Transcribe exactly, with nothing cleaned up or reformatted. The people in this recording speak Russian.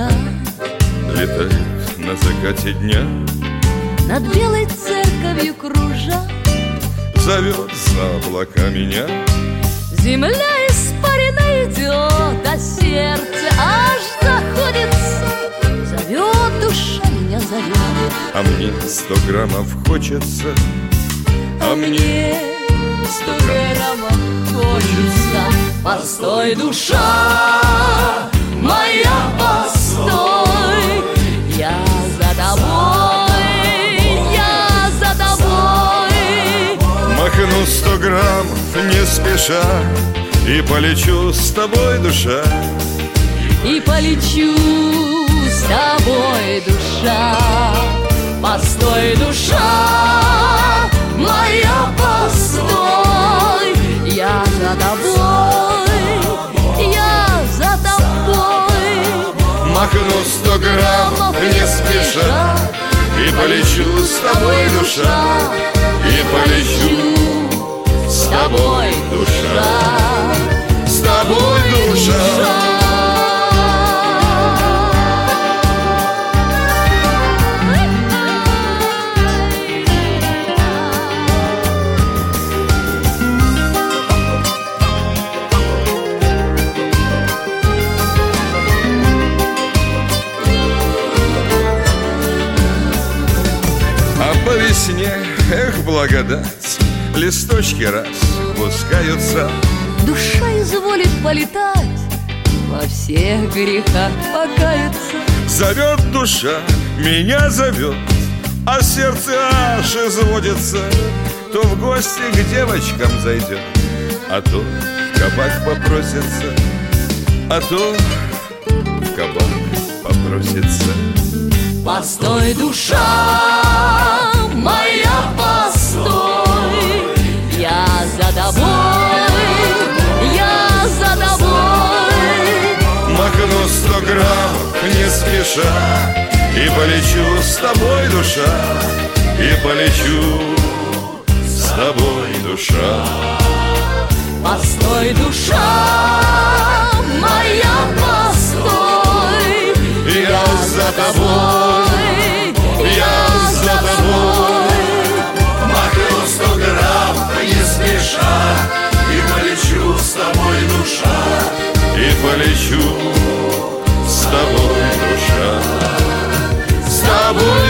душа летает на закате дня, над белой церковью кружа, зовет за облака меня. Земля испарина идет, а сердце аж заходится. Зовет душа, меня зовет. А мне сто граммов хочется, А мне сто граммов хочется. Постой, душа моя, постой. Я за тобой, я за тобой. махну сто граммов не спеша и полечу с тобой, душа. И полечу с тобой, душа. Постой, душа моя, постой. Я за тобой, я за тобой. Махну сто граммов не спеша и полечу с тобой, душа. И полечу с тобой, душа. С тобой, душа. По весне, эх, благодать, листочки распускаются. Душа изволит полетать, во всех грехах покаяться. Зовет душа, меня зовет, а сердце аж изводится. То в гости к девочкам зайдет, а то в кабак попросится, а то в кабак попросится. Постой, душа моя, постой. Я за тобой, я за тобой. Махну сто граммов не спеша и полечу с тобой, душа. И полечу с тобой, душа. Постой, душа моя, постой. Я за тобой, я за тобой. Махну сто грамм не спеша и полечу с тобой, душа. И полечу с тобой, душа. С тобой.